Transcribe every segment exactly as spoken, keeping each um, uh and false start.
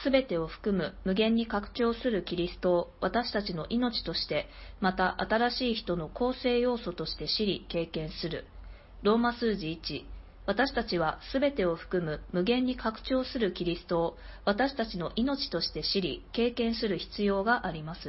すべてを含む無限に拡張するキリストを私たちの命として、また新しい人の構成要素として知り経験する。ローマ数字いち、私たちはすべてを含む無限に拡張するキリストを私たちの命として知り経験する必要があります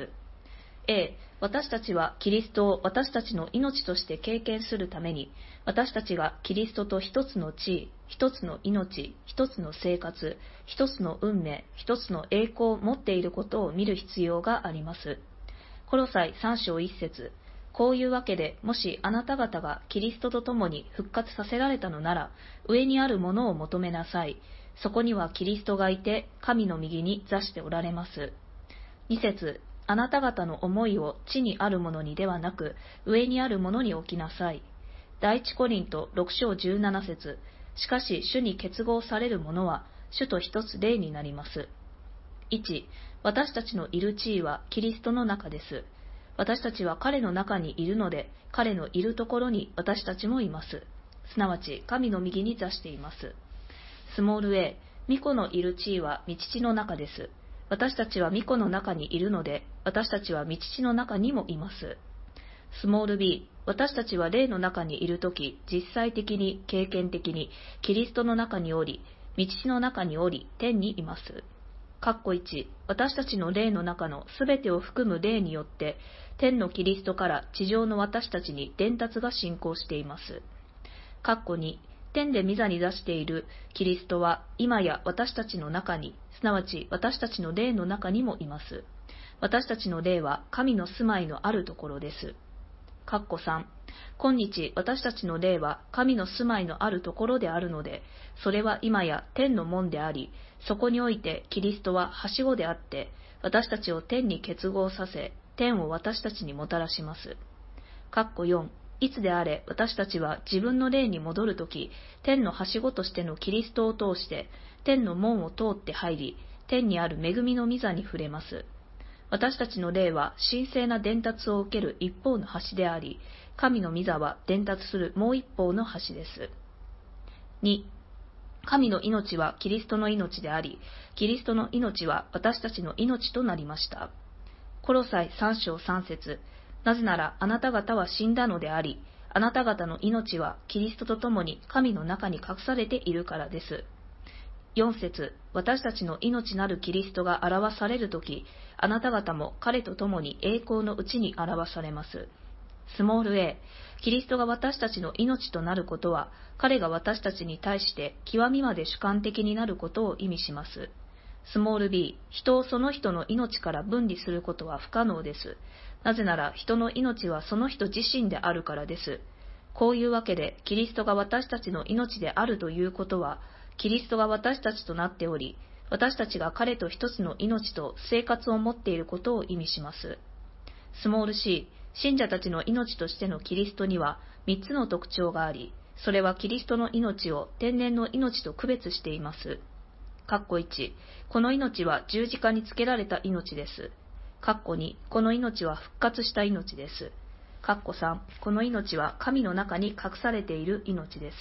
。A、私たちはキリストを私たちの命として経験するために、私たちがキリストと一つの地位、一つの命、一つの生活、一つの運命、一つの栄光を持っていることを見る必要があります。コロサイさん章いち節、こういうわけで、もしあなた方がキリストと共に復活させられたのなら、上にあるものを求めなさい。そこにはキリストがいて、神の右に座しておられます。に節、あなた方の思いを地にあるものにではなく、上にあるものに置きなさい。第一コリントろく章じゅうなな節、しかし主に結合されるものは、主と一つ霊になります。いち、私たちのいる地位はキリストの中です。私たちは彼の中にいるので、彼のいるところに私たちもいます。すなわち、神の右に座しています。スモール a、御子のいる地位は御父の中です。私たちは御子の中にいるので、私たちは御父の中にもいます。スモール b、私たちは霊の中にいるとき、実際的に、経験的に、キリストの中におり、御父の中におり、天にいます。かっこいち、私たちの霊の中のすべてを含む霊によって、天のキリストから地上の私たちに伝達が進行しています。かっこに、天で御座に座しているキリストは、今や私たちの中に、すなわち私たちの霊の中にもいます。私たちの霊は神の住まいのあるところです。かっこさん、今日私たちの霊は神の住まいのあるところであるので、それは今や天の門であり、そこにおいてキリストははしごであって、私たちを天に結合させ、天を私たちにもたらします。かっこよん、いつであれ私たちは自分の霊に戻るとき、天のはしごとしてのキリストを通して、天の門を通って入り、天にある恵みの御座に触れます。私たちの霊は神聖な伝達を受ける一方の端であり、神の御座は伝達するもう一方の端です。に、神の命はキリストの命であり、キリストの命は私たちの命となりました。コロサイさん章さん節、なぜならあなた方は死んだのであり、あなた方の命はキリストと共に神の中に隠されているからです。よん節、私たちの命なるキリストが表されるとき、あなた方も彼と共に栄光のうちに表されます。スモール a、キリストが私たちの命となることは、彼が私たちに対して極みまで主観的になることを意味します。スモール b、人をその人の命から分離することは不可能です。なぜなら人の命はその人自身であるからです。こういうわけで、キリストが私たちの命であるということは、キリストが私たちとなっており、私たちが彼と一つの命と生活を持っていることを意味します。スモール c、信者たちの命としてのキリストにはみっつの特徴があり、それはキリストの命を天然の命と区別しています。かっこいち、この命は十字架につけられた命です。かっこに、この命は復活した命です。かっこさん、この命は神の中に隠されている命です。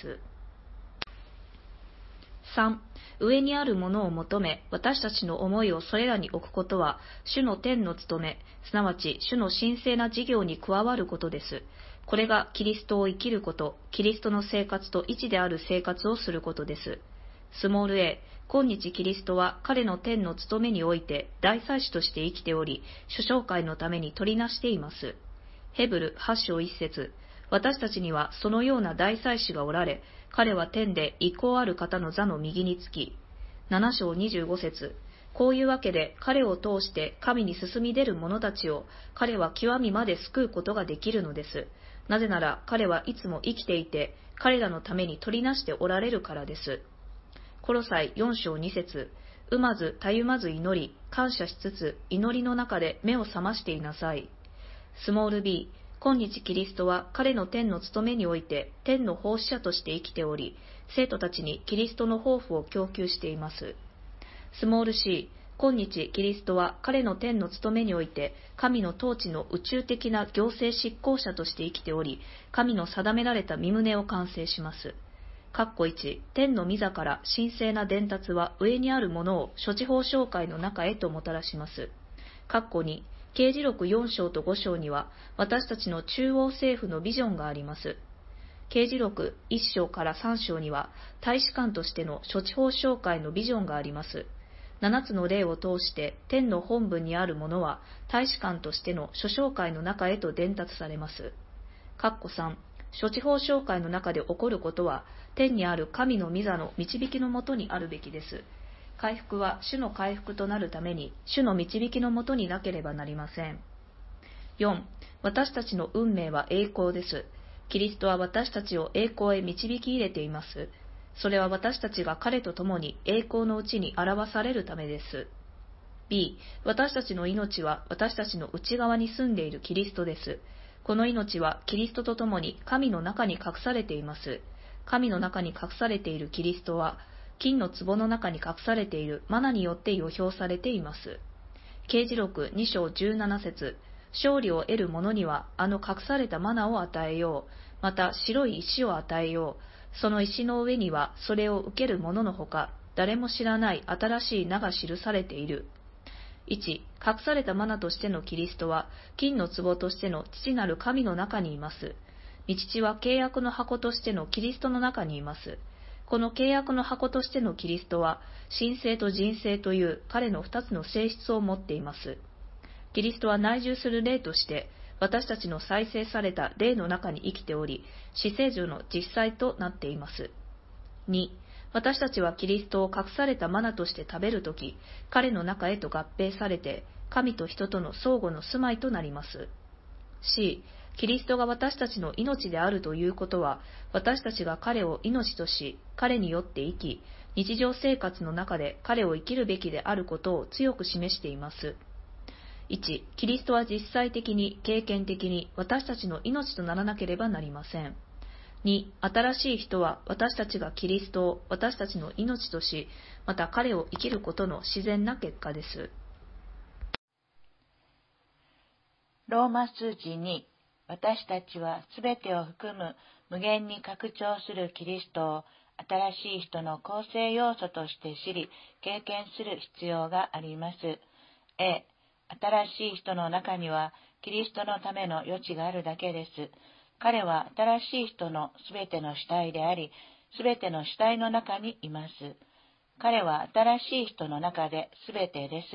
さん、上にあるものを求め、私たちの思いをそれらに置くことは、主の天の務め、すなわち主の神聖な事業に加わることです。これがキリストを生きること、キリストの生活と一である生活をすることです。スモール a、今日キリストは彼の天の務めにおいて大祭司として生きており、諸教会のために取りなしています。ヘブルはち章いち節、私たちにはそのような大祭司がおられ、彼は天で意向ある方の座の右につき、なな章にじゅうご節、こういうわけで彼を通して神に進み出る者たちを彼は極みまで救うことができるのです。なぜなら彼はいつも生きていて、彼らのために取りなしておられるからです。コロサイよん章に節、うまずたゆまず祈り、感謝しつつ祈りの中で目を覚ましていなさい。スモール b、今日キリストは彼の天の務めにおいて天の奉仕者として生きており、生徒たちにキリストの抱負を供給しています。スモール c、今日キリストは彼の天の務めにおいて神の統治の宇宙的な行政執行者として生きており、神の定められた御旨を完成します。 かっこいち、天の御座から神聖な伝達は上にあるものを諸地方商会の中へともたらします。かっこに、啓示録よん章とご章には私たちの中央政府のビジョンがあります。啓示録いっ章からさん章には大使館としての諸地方商会のビジョンがあります。ななつの例を通して天の本部にあるものは大使館としての諸商会の中へと伝達されます。かっこさん、諸地方商会の中で起こることは天にある神の御座の導きのもとにあるべきです。回復は主の回復となるために主の導きのもとになければなりません。よん、私たちの運命は栄光です。キリストは私たちを栄光へ導き入れています。それは私たちが彼と共に栄光のうちに表されるためです。B、私たちの命は私たちの内側に住んでいるキリストです。この命はキリストと共に神の中に隠されています。神の中に隠されているキリストは、金の壺の中に隠されているマナによって予表されています。啓示録に章じゅうなな節、勝利を得る者にはあの隠されたマナを与えよう。また白い石を与えよう。その石の上にはそれを受ける者のほか、誰も知らない新しい名が記されている。いち、隠されたマナとしてのキリストは、金の壺としての父なる神の中にいます。御父は契約の箱としてのキリストの中にいます。この契約の箱としてのキリストは、神性と人性という彼の二つの性質を持っています。キリストは内住する霊として、私たちの再生された霊の中に生きており、死聖女の実際となっています。に、私たちはキリストを隠されたマナとして食べるとき、彼の中へと合併されて、神と人との相互の住まいとなります。C、キリストが私たちの命であるということは、私たちが彼を命とし、彼によって生き、日常生活の中で彼を生きるべきであることを強く示しています。いち、キリストは実際的に、経験的に私たちの命とならなければなりません。に、新しい人は私たちがキリストを私たちの命とし、また彼を生きることの自然な結果です。 ローマ数字に、私たちはすべてを含む無限に拡張するキリストを新しい人の構成要素として知り、経験する必要があります。A、新しい人の中にはキリストのための余地があるだけです。彼は新しい人のすべての主体であり、すべての主体の中にいます。彼は新しい人の中ですべてです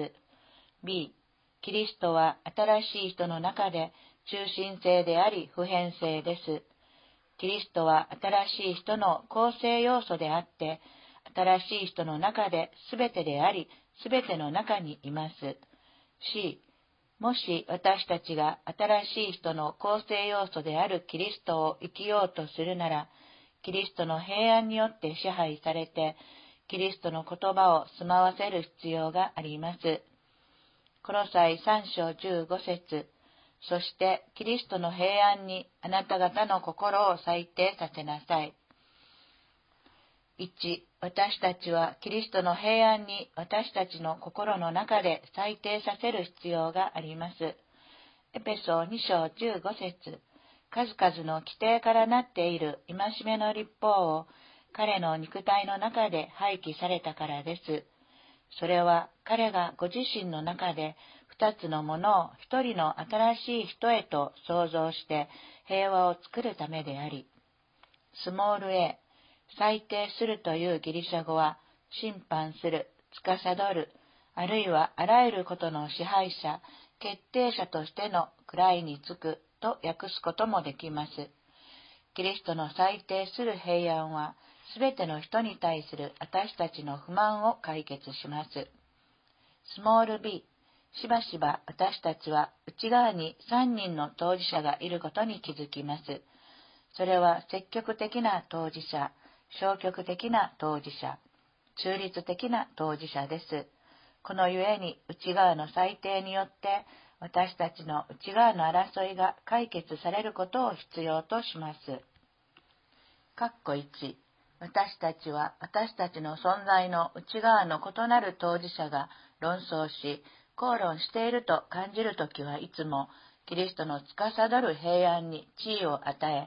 。B、キリストは新しい人の中で中心性であり普遍性です。キリストは新しい人の構成要素であって、新しい人の中ですべてであり、すべての中にいます。C、もし私たちが新しい人の構成要素であるキリストを生きようとするなら、キリストの平安によって支配されて、キリストの言葉を住まわせる必要があります。コロサイさん章じゅうご節、そしてキリストの平安にあなた方の心を裁定させなさい。いち、私たちはキリストの平安に私たちの心の中で裁定させる必要があります。エペソに章じゅうご節、数々の規定からなっている戒めの律法を彼の肉体の中で廃棄されたからです。それは彼がご自身の中で二つのものを一人の新しい人へと創造して平和を作るためであり、スモール a、裁定するというギリシャ語は審判する、司る、あるいはあらゆることの支配者、決定者としての位につくと訳すこともできます。キリストの裁定する平安は、すべての人に対する私たちの不満を解決します。スモール b、しばしば私たちは内側に三人の当事者がいることに気づきます。それは積極的な当事者、消極的な当事者、中立的な当事者です。このゆえに内側の裁定によって私たちの内側の争いが解決されることを必要とします。かっこいち、私たちは私たちの存在の内側の異なる当事者が論争し、口論していると感じるときはいつもキリストの司る平安に地位を与え、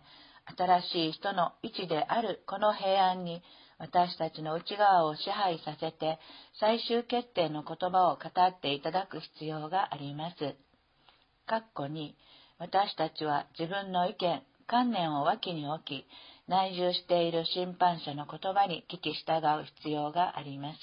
新しい人の位置であるこの平安に私たちの内側を支配させて最終決定の言葉を語っていただく必要があります。括弧に、私たちは自分の意見、観念を脇に置き、内住している審判者の言葉に聞き従う必要があります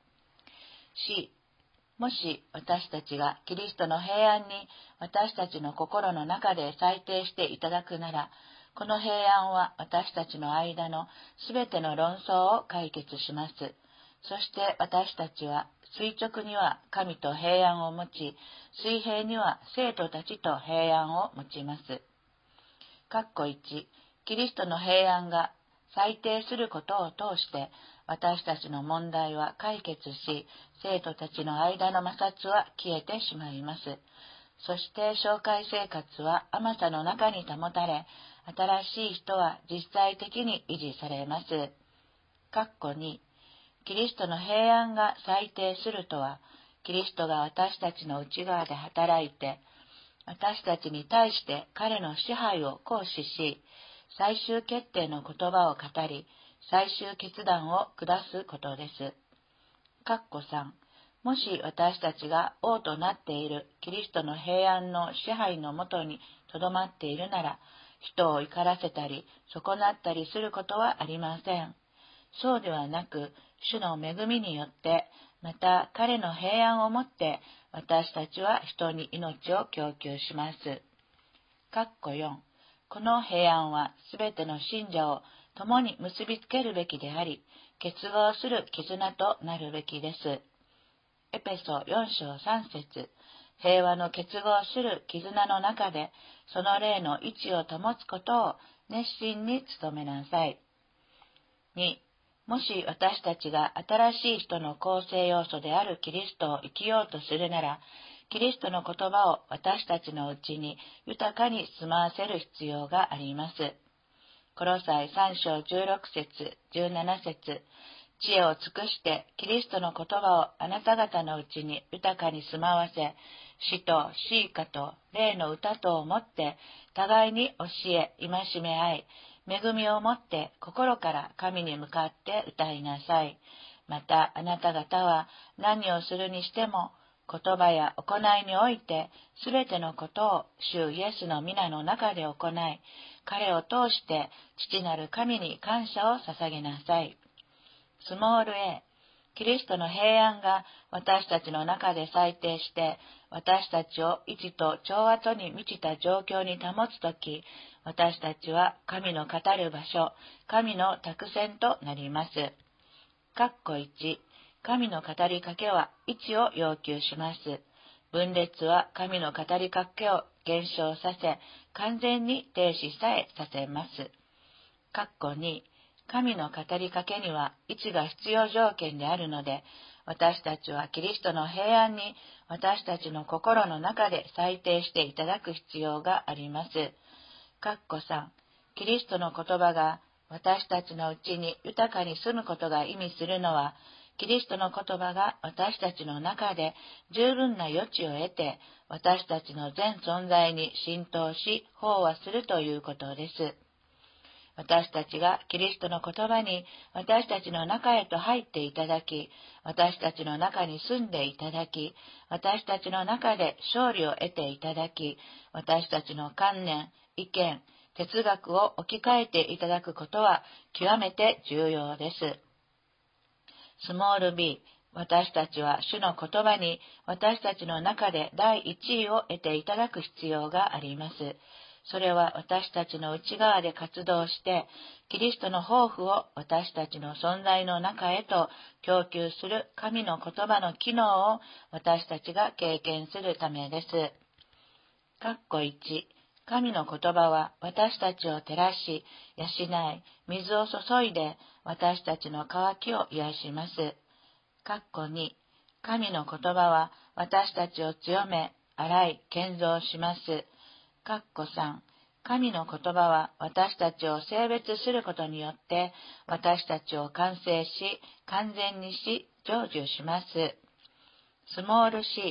。C、もし私たちがキリストの平安に私たちの心の中で裁定していただくなら、この平安は私たちの間のすべての論争を解決します。そして私たちは垂直には神と平安を持ち、水平には生徒たちと平安を持ちます。括弧いち、キリストの平安が裁定することを通して私たちの問題は解決し、生徒たちの間の摩擦は消えてしまいます。そして教会生活は甘さの中に保たれ、新しい人は実際的に維持されます。括弧に、キリストの平安が裁定するとは、キリストが私たちの内側で働いて、私たちに対して彼の支配を行使し、最終決定の言葉を語り、最終決断を下すことです。括弧さん、もし私たちが王となっているキリストの平安の支配のもとにとどまっているなら、人を怒らせたり損なったりすることはありません。そうではなく、主の恵みによって、また彼の平安をもって私たちは人に命を供給します。括弧よん、この平安はすべての信者を共に結びつけるべきであり、結合する絆となるべきです。エペソよん章さん節、平和の結合する絆の中で、その霊の位置を保つことを熱心に努めなさい。に、もし私たちが新しい人の構成要素であるキリストを生きようとするなら、キリストの言葉を私たちのうちに豊かに住まわせる必要があります。コロサイさん章じゅうろく節、じゅうなな節、知恵を尽くしてキリストの言葉をあなた方のうちに豊かに住まわせ、詩と詩歌と霊の歌とをもって互いに教え、戒め合い、恵みをもって心から神に向かって歌いなさい。またあなた方は何をするにしても言葉や行いにおいてすべてのことを主イエスの皆の中で行い、彼を通して父なる神に感謝を捧げなさい。スモール A、キリストの平安が私たちの中で裁定して、私たちを一と調和とに満ちた状況に保つとき、私たちは神の語る場所、神の託船となります。括弧いち、神の語りかけは位置を要求します。分裂は神の語りかけを減少させ、完全に停止さえさせます。括弧に、神の語りかけには位置が必要条件であるので、私たちはキリストの平安に私たちの心の中で裁定していただく必要があります。括弧さん、キリストの言葉が私たちのうちに豊かに住むことが意味するのは、キリストの言葉が私たちの中で十分な余地を得て、私たちの全存在に浸透し、飽和するということです。私たちがキリストの言葉に私たちの中へと入っていただき、私たちの中に住んでいただき、私たちの中で勝利を得ていただき、私たちの観念、意見、哲学を置き換えていただくことは極めて重要です。スモール B、私たちは主の言葉に私たちの中で第一位を得ていただく必要があります。それは私たちの内側で活動して、キリストの抱負を私たちの存在の中へと供給する神の言葉の機能を私たちが経験するためです。括弧いち、神の言葉は私たちを照らし、養い、水を注いで私たちの渇きを癒します。括弧に、神の言葉は私たちを強め、洗い、建造します。括弧さん、神の言葉は私たちを性別することによって私たちを完成し、完全にし、成就します。スモール C、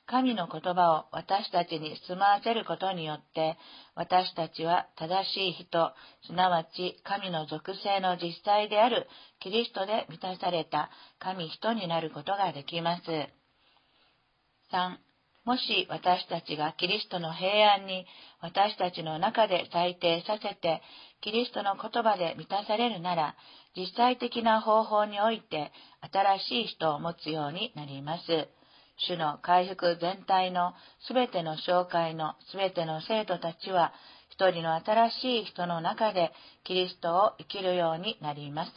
神の言葉を私たちに住まわせることによって、私たちは正しい人、すなわち神の属性の実際であるキリストで満たされた神人になることができます。さん. もし私たちがキリストの平安に私たちの中で裁定させて、キリストの言葉で満たされるなら、実際的な方法において新しい人を持つようになります。主の回復全体のすべての教会のすべての生徒たちは、一人の新しい人の中でキリストを生きるようになります。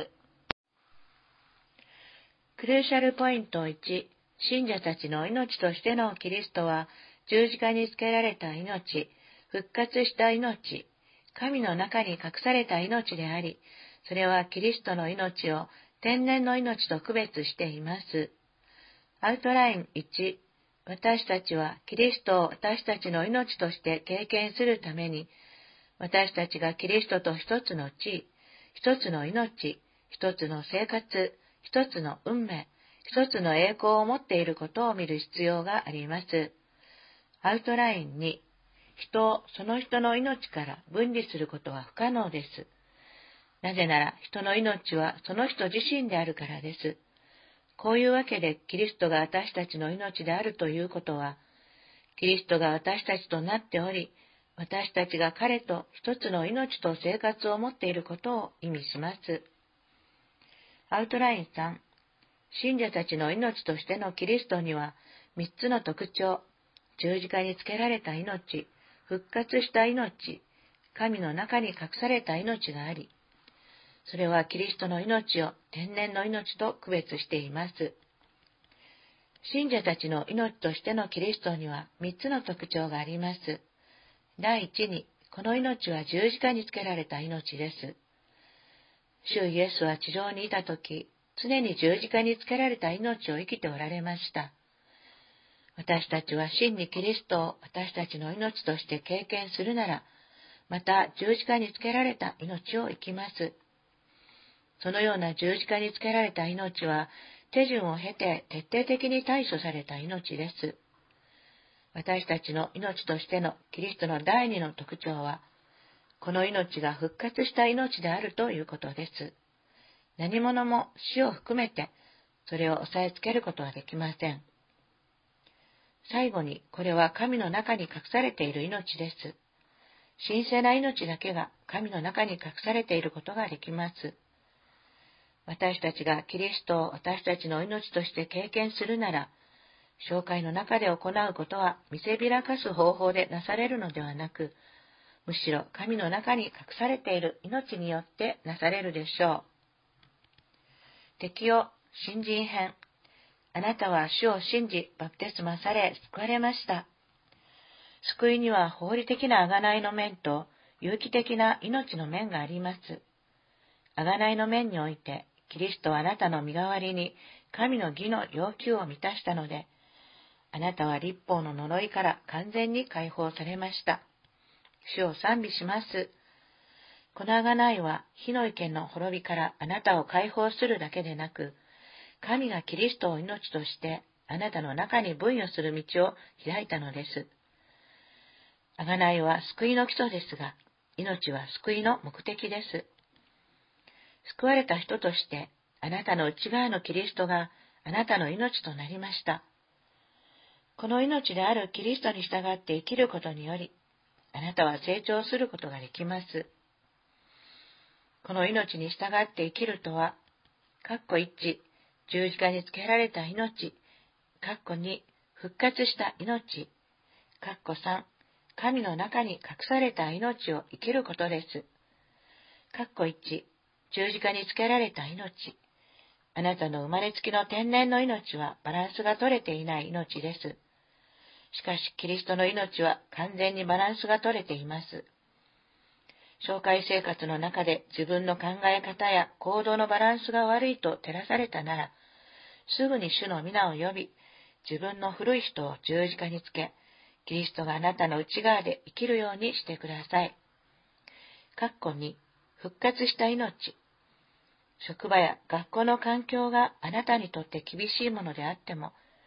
クルーシャルポイントいち、信者たちの命としてのキリストは、十字架につけられた命、復活した命、神の中に隠された命であり、それはキリストの命を天然の命と区別しています。アウトラインいち、私たちはキリストを私たちの命として経験するために、私たちがキリストと一つの地位、一つの命、一つの生活、一つの運命、一つの栄光を持っていることを見る必要があります。アウトラインに、人をその人の命から分離することは不可能です。なぜなら人の命はその人自身であるからです。こういうわけでキリストが私たちの命であるということは、キリストが私たちとなっており、私たちが彼と一つの命と生活を持っていることを意味します。アウトラインさん、信者たちの命としてのキリストには三つの特徴、十字架につけられた命、復活した命、神の中に隠された命があり、それはキリストの命を天然の命と区別しています。信者たちの命としてのキリストには三つの特徴があります。第一に、この命は十字架につけられた命です。主イエスは地上にいたとき、常に十字架につけられた命を生きておられました。私たちは真にキリストを私たちの命として経験するなら、また十字架につけられた命を生きます。そのような十字架につけられた命は、手順を経て徹底的に対処された命です。私たちの命としてのキリストの第二の特徴は、この命が復活した命であるということです。何者も死を含めて、それを押さえつけることはできません。最後に、これは神の中に隠されている命です。神聖な命だけが神の中に隠されていることができます。私たちがキリストを私たちの命として経験するなら、教会の中で行うことは見せびらかす方法でなされるのではなく、むしろ神の中に隠されている命によってなされるでしょう。適用、新人編。あなたは主を信じ、バプテスマされ、救われました。救いには法理的な贖いの面と有機的な命の面があります。贖いの面において、キリストはあなたの身代わりに神の義の要求を満たしたので、あなたは律法の呪いから完全に解放されました。主を賛美します。この贖いは火の池の滅びからあなたを解放するだけでなく、神がキリストを命としてあなたの中に分与する道を開いたのです。贖いは救いの基礎ですが、命は救いの目的です。救われた人として、あなたの内側のキリストがあなたの命となりました。この命であるキリストに従って生きることにより、あなたは成長することができます。この命に従って生きるとは、括弧いち、十字架につけられた命、括弧に、復活した命、括弧さん、神の中に隠された命を生きることです。括弧いち、十字架につけられた命。あなたの生まれつきの天然の命はバランスが取れていない命です。しかし、キリストの命は完全にバランスが取れています。教会生活の中で自分の考え方や行動のバランスが悪いと照らされたなら、すぐに主の皆を呼び、自分の古い人を十字架につけ、キリストがあなたの内側で生きるようにしてください。括弧に、復活した命。職場や学校の環境があなたにとって厳しいものであっても、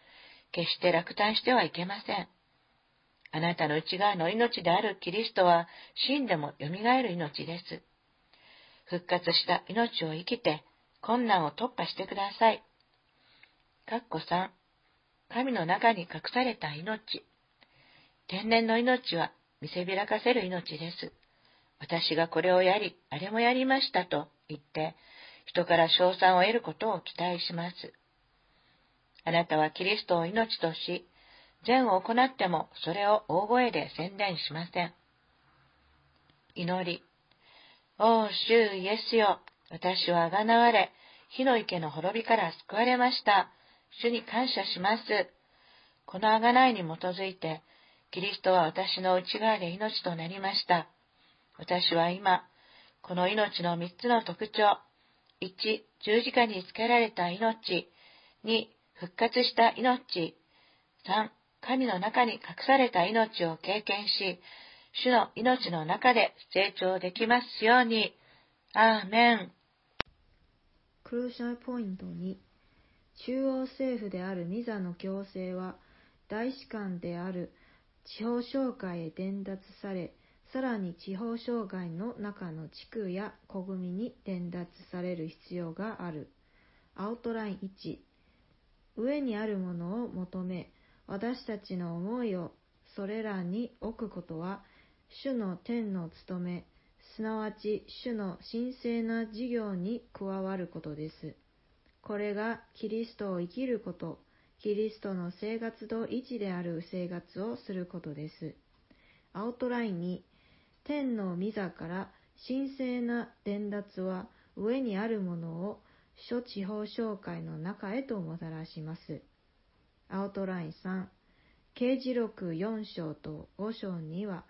決して落胆してはいけません。あなたの内側の命であるキリストは死んでもよみがえる命です。復活した命を生きて困難を突破してください。かっこさん、神の中に隠された命。天然の命は見せびらかせる命です。私がこれをやり、あれもやりましたと言って、人から称賛を得ることを期待します。あなたはキリストを命とし、善を行ってもそれを大声で宣伝しません。祈り。おう主イエスよ、私はあがなわれ、火の池の滅びから救われました。主に感謝します。このあがないに基づいて、キリストは私の内側で命となりました。私は今、この命の三つの特徴、いち、十字架につけられた命、に、復活した命、さん、神の中に隠された命を経験し、主の命の中で成長できますように。アーメン。 クルーシャルポイントに、中央政府であるミザの行政は、大使館である地方商会へ伝達され、さらに地方商会の中の地区や小組に伝達される必要がある。アウトラインいち、上にあるものを求め、私たちの思いをそれらに置くことは、主の天の務め、すなわち主の神聖な事業に加わることです。これがキリストを生きること、キリストの生活と一である生活をすることです。アウトラインに、天の御座から神聖な伝達は上にあるものを諸地方商会の中へともたらします。アウトラインさん、啓示録よん章とご章には、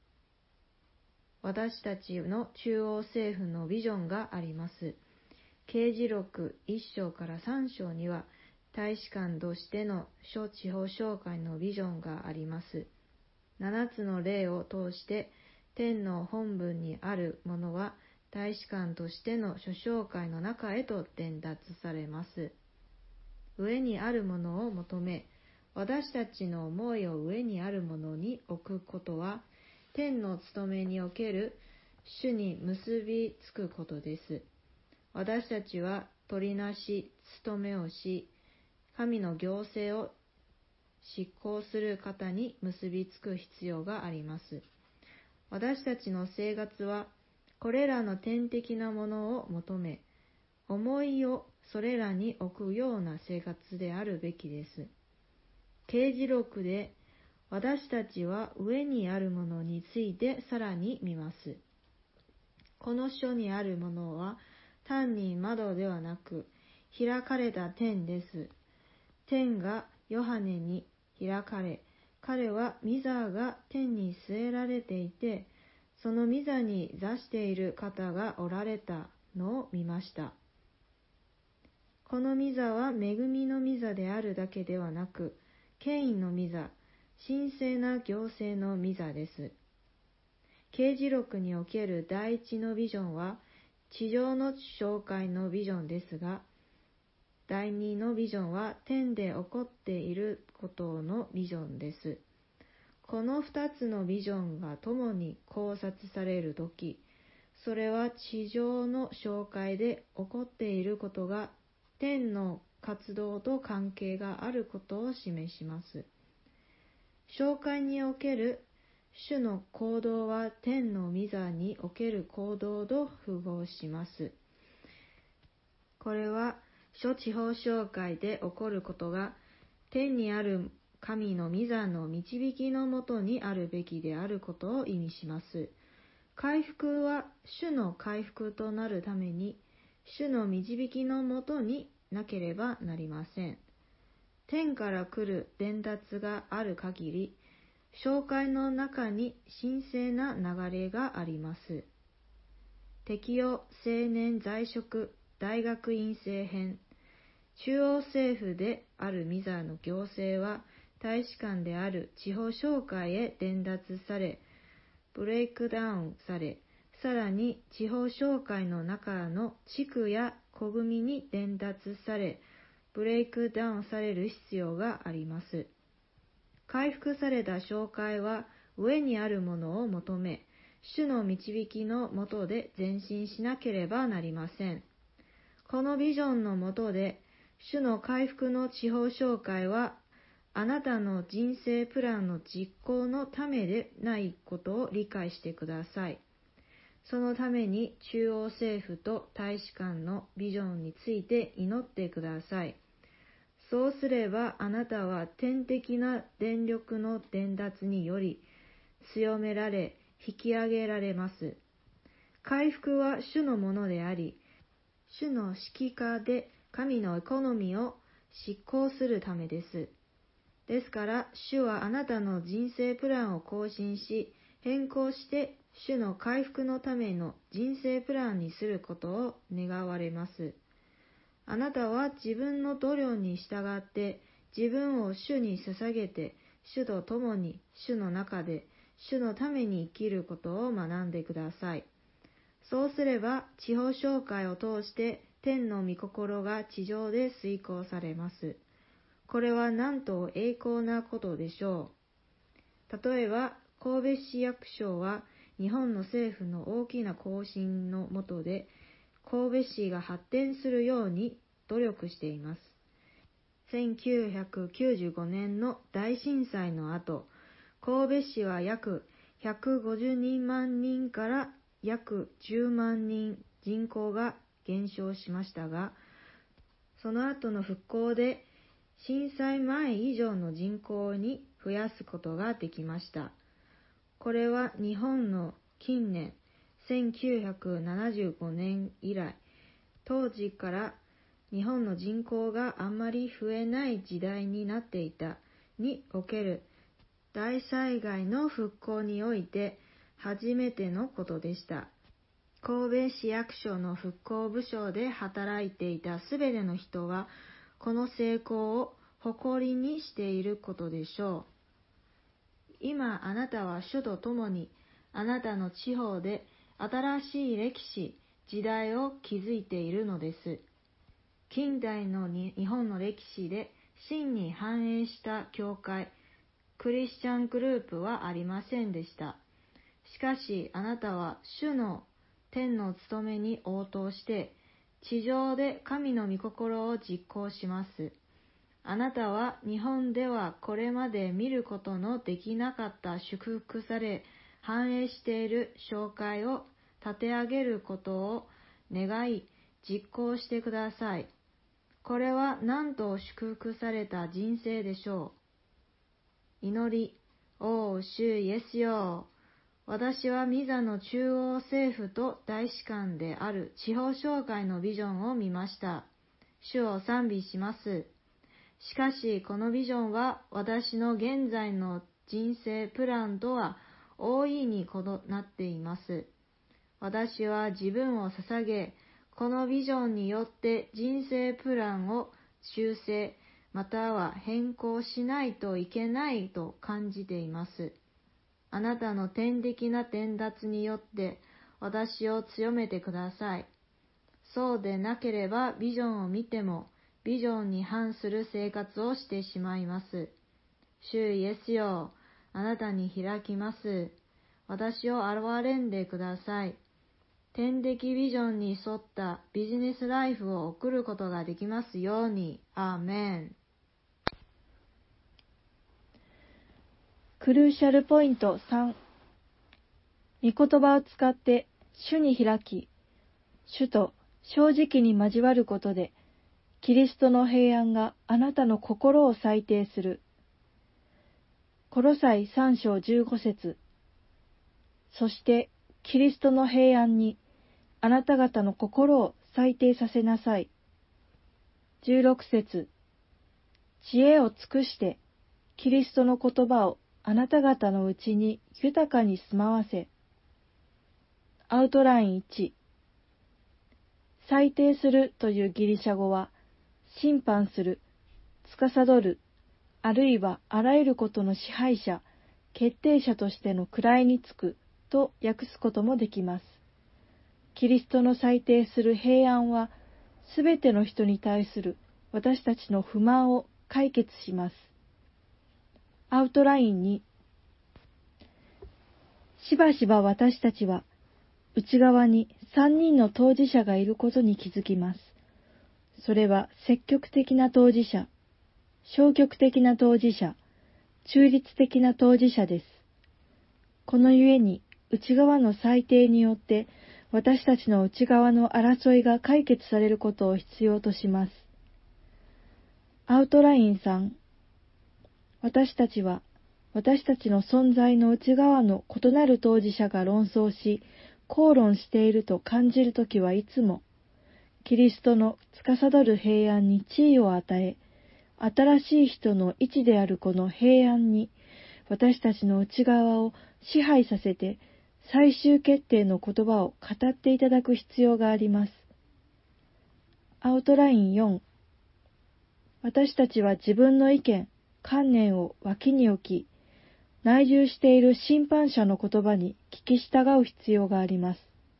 私たちの中央政府のビジョンがあります。啓示録いっ章からさん章には、大使館としての諸地方商会のビジョンがあります。七つの例を通して、天の本文にあるものは、大使館としての諸商会の中へと伝達されます。上にあるものを求め、私たちの思いを上にあるものに置くことは、天の務めにおける主に結びつくことです。私たちは取りなし、務めをし、神の行政を執行する方に結びつく必要があります。私たちの生活は、これらの天的なものを求め、思いをそれらに置くような生活であるべきです。啓示録で、私たちは上にあるものについてさらに見ます。この書にあるものは、単に窓ではなく、開かれた天です。天がヨハネに開かれ、彼は御座が天に据えられていて、その御座に座している方がおられたのを見ました。この御座は恵みの御座であるだけではなく、権威の御座、神聖な行政の御座です。啓示録における第一のビジョンは、地上の紹介のビジョンですが、第二のビジョンは天で起こっていることのビジョンです。この二つのビジョンが共に考察されるとき、それは地上の紹介で起こっていることが天の活動と関係があることを示します。紹介における主の行動は天の御座における行動と符合します。これは諸地方商会で起こることが天にある神の御座の導きのもとにあるべきであることを意味します。回復は主の回復となるために、主の導きのもとになければなりません。天から来る伝達がある限り、紹介の中に神聖な流れがあります。適用、青年在職、大学院生編。中央政府である御座の行政は、大使館である地方商会へ伝達され、ブレイクダウンされ、さらに地方商会の中の地区や小組に伝達され、 ブレイクダウンされる必要があります。回復された教会は上にあるものを求め、主の導きのもとで前進しなければなりません。このビジョンのもとで、主の回復の地方教会は、あなたの人生プランの実行のためでないことを理解してください。そのために中央政府と大使館のビジョンについて祈ってください。そうすればあなたは天的な電力の伝達により強められ、引き上げられます。回復は主のものであり、主の指揮下で神のエコノミーを執行するためです。ですから、主はあなたの人生プランを更新し、変更して、主の回復のための人生プランにすることを願われます。あなたは自分の度量に従って、自分を主に捧げて、主と共に、主の中で、主のために生きることを学んでください。そうすれば、地方教会を通して、天の御心が地上で遂行されます。これはなんと栄光なことでしょう。例えば、神戸市役所は日本の政府の大きな方針の下で、神戸市が発展するように努力しています。せんきゅうひゃくきゅうじゅうごねんの大震災の後、神戸市は約ひゃくごじゅうにまんにんから約じゅうまんにん人口が減少しましたが、その後の復興で震災前以上の人口に増やすことができました。これは日本の近年、せんきゅうひゃくななじゅうごねん以来、当時から日本の人口があまり増えない時代になっていたにおける大災害の復興において初めてのことでした。神戸市役所の復興部署で働いていたすべての人は、この成功を誇りにしていることでしょう。今あなたは主と共にあなたの地方で新しい歴史、時代を築いているのです。近代の日本の歴史で真に繁栄した教会、クリスチャングループはありませんでした。しかしあなたは主の天の務めに応答して、地上で神の御心を実行します。あなたは日本ではこれまで見ることのできなかった祝福され、繁栄している教会を立て上げることを願い、実行してください。これはなんと祝福された人生でしょう。祈り、おう主イエスよ。私はミザの中央政府と大使館である地方教会のビジョンを見ました。主を賛美します。しかし、このビジョンは私の現在の人生プランとは大いに異なっています。私は自分を捧げ、このビジョンによって人生プランを修正、または変更しないといけないと感じています。あなたの天的な伝達によって私を強めてください。そうでなければビジョンを見てもビジョンに反する生活をしてしまいます。主イエスよ、あなたに開きます。私を憐れんでください。天的ビジョンに沿ったビジネスライフを送ることができますように。アーメン。 クルーシャルポイントさん。御言葉を使って主に開き、主と正直に交わることで、キリストの平安があなたの心を裁定する。コロサイさん章じゅうご節。そしてキリストの平安にあなた方の心を裁定させなさい。じゅうろく節。知恵を尽くしてキリストの言葉をあなた方のうちに豊かに住まわせ。アウトラインいち。裁定するというギリシャ語は、審判する、司る、あるいはあらゆることの支配者、決定者としての位につくと訳すこともできます。キリストの裁定する平安は、すべての人に対する私たちの不満を解決します。アウトラインに、しばしば私たちは内側にさんにんの当事者がいることに気づきます。それは積極的な当事者、消極的な当事者、中立的な当事者です。このゆえに内側の裁定によって私たちの内側の争いが解決されることを必要とします。アウトラインさん、私たちは私たちの存在の内側の異なる当事者が論争し、口論していると感じるときはいつも、キリストの司る平安に地位を与え、新しい人の位置であるこの平安に、私たちの内側を支配させて、最終決定の言葉を語っていただく必要があります。アウトラインよん、私たちは自分の意見、観念を脇に置き、内住している審判者の言葉に聞き従う必要があります。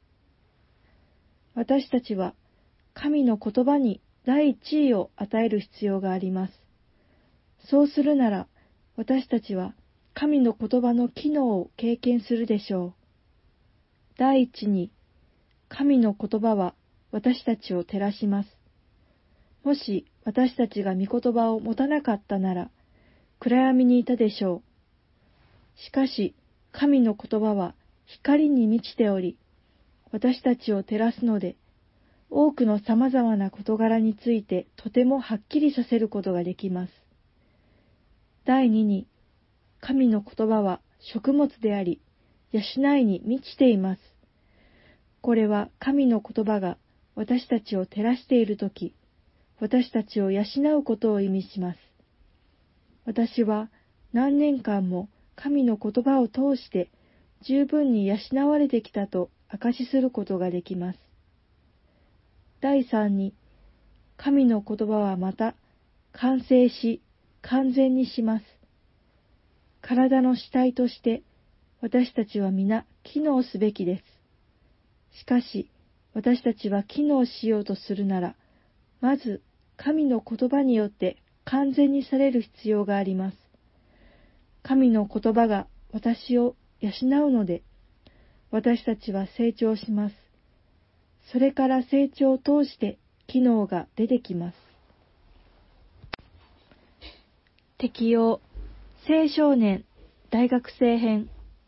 私たちは神の言葉に第一位を与える必要があります。そうするなら、私たちは神の言葉の機能を経験するでしょう。第一に、神の言葉は私たちを照らします。もし私たちが御言葉を持たなかったなら、暗闇にいたでしょう。しかし、神の言葉は光に満ちており、私たちを照らすので、多くの様々な事柄についてとてもはっきりさせることができます。第二に、神の言葉は食物であり、養いに満ちています。これは神の言葉が私たちを照らしているとき、私たちを養うことを意味します。私は何年間も神の言葉を通して十分に養われてきたと証しすることができます。第三に、神の言葉はまた完成し完全にします。体の主体として私たちは皆機能すべきです。しかし私たちは機能しようとするなら、まず神の言葉によって完全にされる必要があります。神の言葉が私を養うので、私たちは成長します。それから成長を通して機能が出てきます。適用、青少年、大学生編。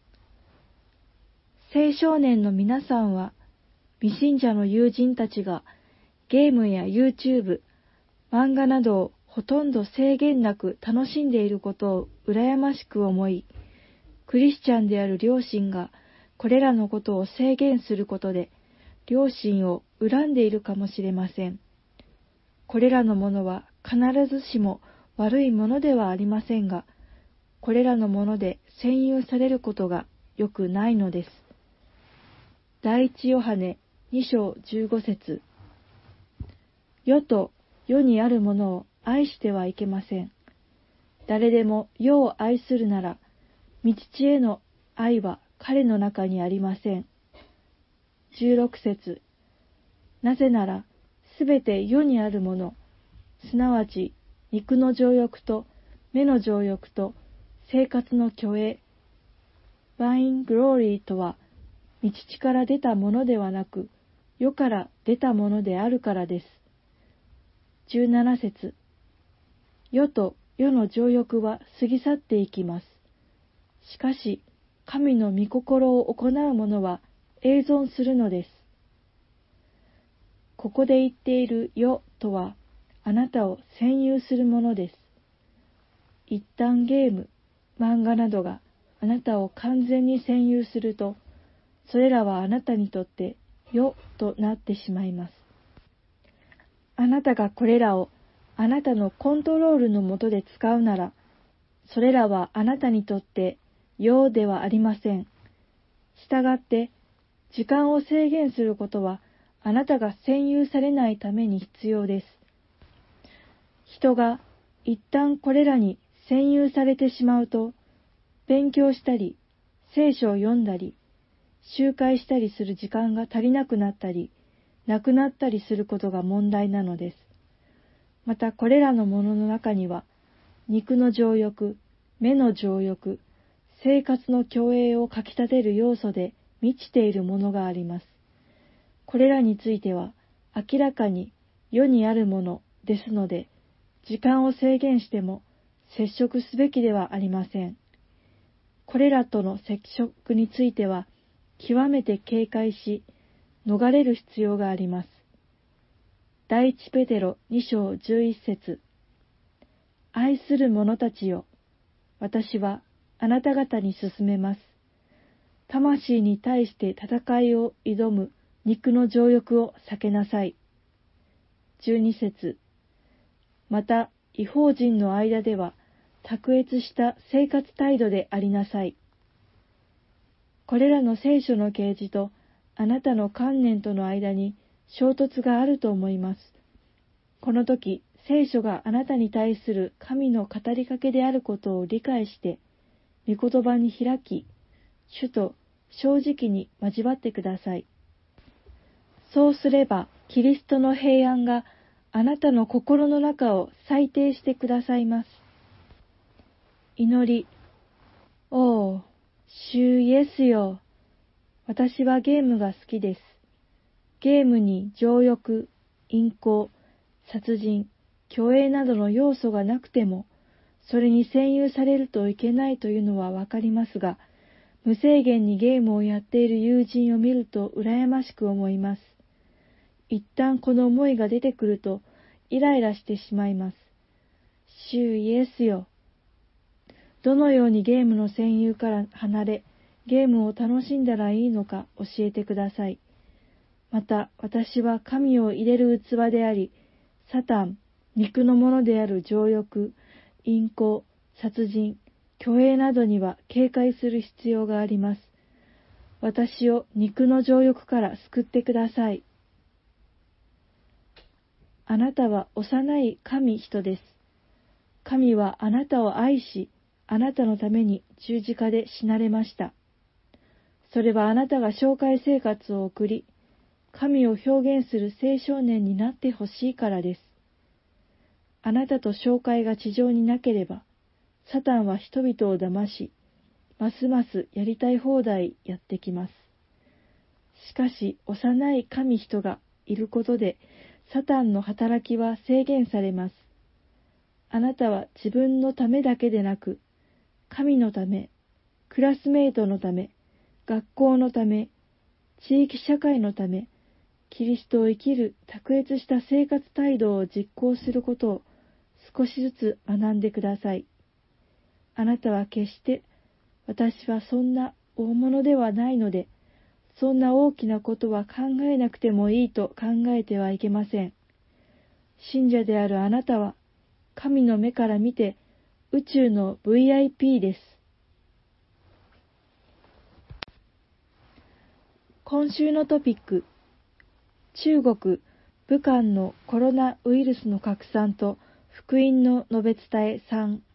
青少年の皆さんは、未信者の友人たちがゲームや YouTube、漫画などをほとんど制限なく楽しんでいることを羨ましく思い、クリスチャンである両親がこれらのことを制限することで、両親を恨んでいるかもしれません。これらのものは必ずしも悪いものではありませんが、これらのもので占有されることが良くないのです。第一ヨハネに章じゅうご節。世と世にあるものを愛してはいけません。誰でも世を愛するなら、御父への愛は彼の中にありません。じゅうろく節。なぜなら、すべて世にあるもの、すなわち肉の情欲と目の情欲と生活の虚栄、バイングローリーとは、御父から出たものではなく、世から出たものであるからです。じゅうなな節。世と世の情欲は過ぎ去っていきます。しかし、神の御心を行う者は永存するのです。ここで言っている世とは、あなたを占有するものです。一旦ゲーム、漫画などがあなたを完全に占有すると、それらはあなたにとって世となってしまいます。あなたがこれらをあなたのコントロールの下で使うなら、それらはあなたにとって世ではありません。したがって、時間を制限することはあなたが占有されないために必要です。人が一旦これらに占有されてしまうと、勉強したり、聖書を読んだり、集会したりする時間が足りなくなったり、なくなったりすることが問題なのです。 またこれらのものの中には、肉の情欲、目の情欲、生活の虚栄をかきたてる要素で満ちているものがあります。これらについては明らかに世にあるものですので、時間を制限しても接触すべきではありません。これらとの接触については極めて警戒し、逃れる必要があります。第一ペテロに章じゅういち節。愛する者たちよ、私はあなた方に勧めます。魂に対して戦いを挑む肉の情欲を避けなさい。じゅうに節。また、異邦人の間では、卓越した生活態度でありなさい。これらの聖書の啓示と、あなたの観念との間に衝突があると思います。この時、聖書があなたに対する神の語りかけであることを理解して、御言葉に開き、主と正直に交わってください。そうすれば、キリストの平安があなたの心の中を裁定してくださいます。祈り。おお、主イエスよ。私はゲームが好きです。ゲームに情欲、淫行、殺人、虚栄などの要素がなくても、それに占有されるといけないというのはわかりますが、無制限にゲームをやっている友人を見ると羨ましく思います。一旦この思いが出てくると、イライラしてしまいます。主イエスよ。どのようにゲームの占有から離れ、ゲームを楽しんだらいいのか教えてください。また、私は神を入れる器であり、サタン、肉のものである情欲、淫行、殺人、虚栄などには警戒する必要があります。私を肉の情欲から救ってください。あなたは幼い神人です。神はあなたを愛し、あなたのために十字架で死なれました。それはあなたが教会生活を送り、神を表現する青少年になってほしいからです。あなたと教会が地上になければ、サタンは人々を騙し、ますますやりたい放題やってきます。しかし、幼い神人がいることで、サタンの働きは制限されます。あなたは自分のためだけでなく、神のため、クラスメートのため、学校のため、地域社会のため、キリストを生きる卓越した生活態度を実行することを少しずつ学んでください。あなたは決して、私はそんな大物ではないので、そんな大きなことは考えなくてもいいと考えてはいけません。信者であるあなたは、神の目から見て宇宙の ブイアイピー です。今週のトピック、中国・武漢のコロナウイルスの拡散と福音の述べ伝えさん。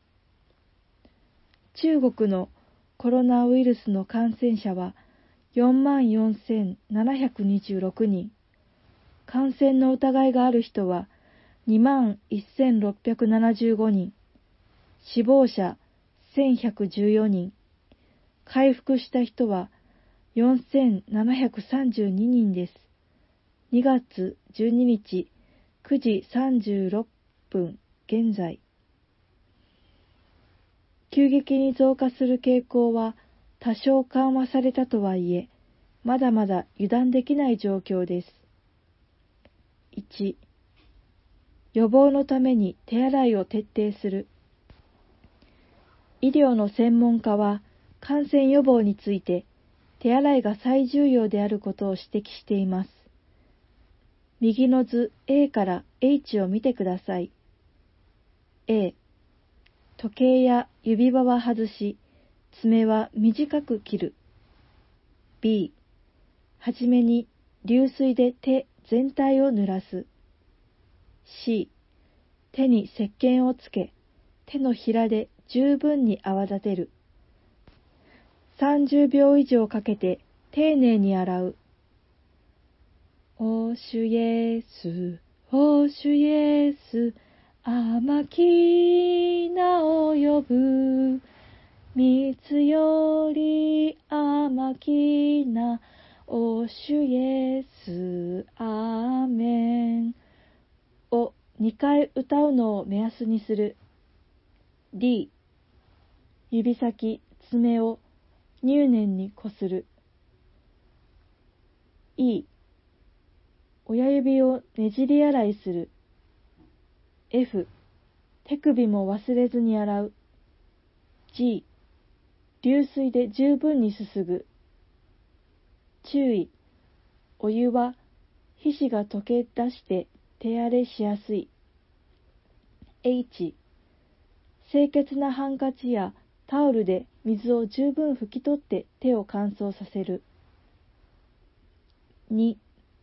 中国のコロナウイルスの感染者はよんまんよんせんななひゃくにじゅうろくにん、感染の疑いがある人はにまんせんろっぴゃくななじゅうごにん、死亡者せんひゃくじゅうよにん、回復した人はよんせんななひゃくさんじゅうににんです。にがつじゅうににちくじさんじゅうろっぷん現在。急激に増加する傾向は多少緩和されたとはいえ、まだまだ油断できない状況です。いち、予防のために手洗いを徹底する。医療の専門家は感染予防について手洗いが最重要であることを指摘しています。右の図 A から H を見てください。A、時計や指輪は外し、爪は短く切る。B、はじめに流水で手全体を濡らす。C、手に石鹸をつけ、手のひらで十分に泡立てる。さんじゅうびょう以上かけて丁寧に洗う。お主イエス、お主イエス、 甘き名を呼ぶ。蜜より甘き名、お主イエス、アーメンをにかい歌うのを目安にする。D、指先、爪を入念にこする。E、親指をねじり洗いする。F、手首も忘れずに洗う。G、流水で十分にすすぐ。注意、お湯は皮脂が溶け出して手荒れしやすい。H、清潔なハンカチやタオルで水を十分拭き取って手を乾燥させる。に、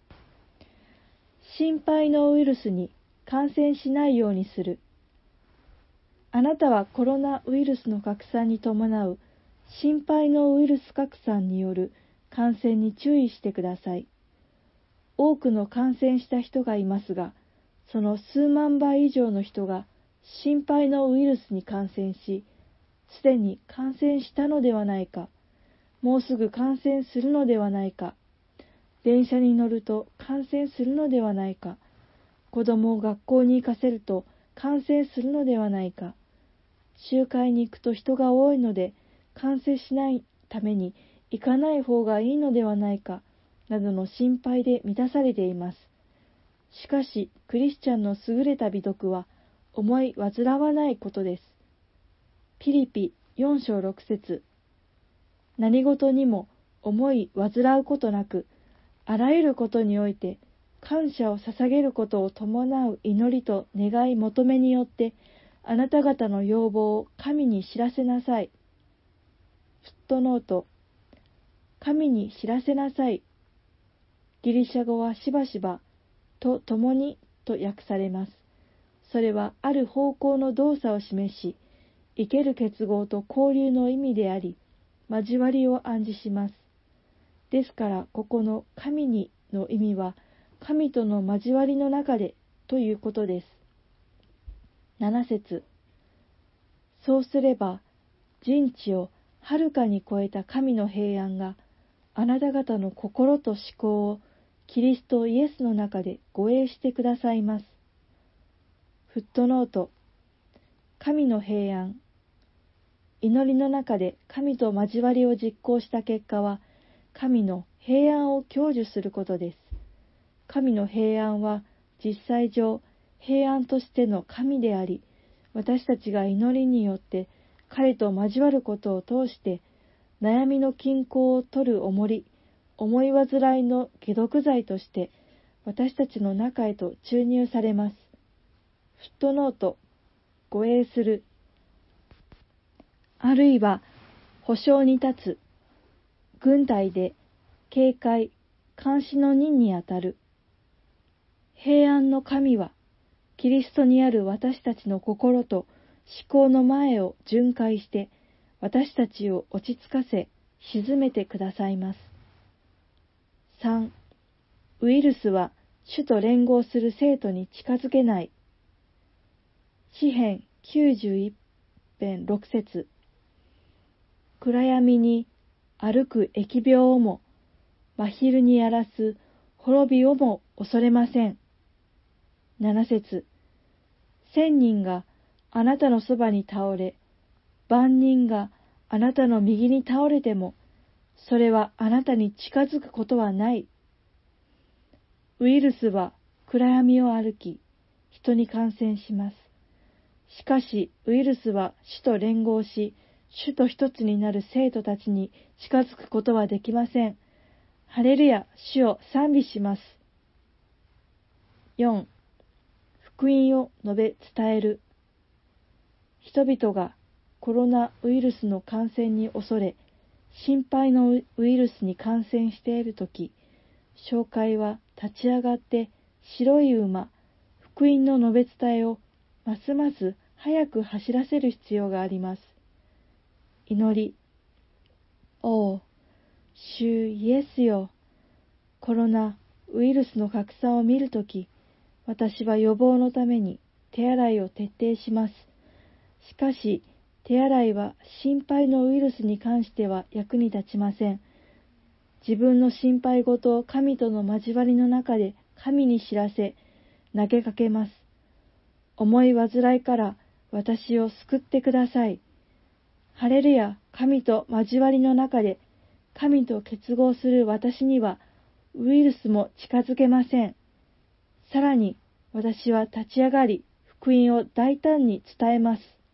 心配のウイルスに感染しないようにする。あなたはコロナウイルスの拡散に伴う心配のウイルス拡散による感染に注意してください。多くの感染した人がいますが、その数万倍以上の人が心配のウイルスに感染し、すでに感染したのではないか、もうすぐ感染するのではないか、電車に乗ると感染するのではないか、子供を学校に行かせると感染するのではないか、集会に行くと人が多いので感染しないために行かない方がいいのではないか、などの心配で満たされています。しかし、クリスチャンの優れた美徳は、思い煩わないことです。ピリピよん章ろく節。何事にも思い煩うことなく、あらゆることにおいて、感謝を捧げることを伴う祈りと願い求めによって、あなた方の要望を神に知らせなさい。フットノート。神に知らせなさい。ギリシャ語はしばしば、と共にと訳されます。それはある方向の動作を示し、生ける結合と交流の意味であり、交わりを暗示します。ですから、ここの神にの意味は、神との交わりの中でということです。なな節。そうすれば、人知をはるかに超えた神の平安が、あなた方の心と思考をキリストイエスの中で護衛してくださいます。フットノート。神の平安。祈りの中で神と交わりを実行した結果は、神の平安を享受することです。神の平安は実際上平安としての神であり、私たちが祈りによって彼と交わることを通して、悩みの均衡を取る重り、思い煩いの解毒剤として、私たちの中へと注入されます。フットノート、護衛する。あるいは、保証に立つ。軍隊で、警戒、監視の任にあたる。平安の神は、キリストにある私たちの心と思考の前を巡回して、私たちを落ち着かせ、鎮めてくださいます。さん. ウイルスは主と連合する生徒に近づけない。詩編きゅうじゅういち編ろく節。暗闇に歩く疫病をも、真昼に荒らす滅びをも恐れません。なな節。千人があなたのそばに倒れ、万人があなたの右に倒れても、それはあなたに近づくことはない。ウイルスは暗闇を歩き、人に感染します。しかし、ウイルスは主と連合し、主と一つになる生徒たちに近づくことはできません。ハレルヤ、主を賛美します。よん. 福音を述べ伝える。人々がコロナウイルスの感染に恐れ、心配のウイルスに感染しているとき、教会は立ち上がって白い馬、福音の述べ伝えをますます早く走らせる必要があります。祈り。おう、主イエスよ、コロナウイルスの拡散を見るとき、私は予防のために手洗いを徹底します。しかし、手洗いは心配のウイルスに関しては役に立ちません。自分の心配事を神との交わりの中で神に知らせ、投げかけます。重い患いから私を救ってください。ハレルヤ、神と交わりの中で神と結合する私にはウイルスも近づけません。さらに私は立ち上がり、福音を大胆に伝えます。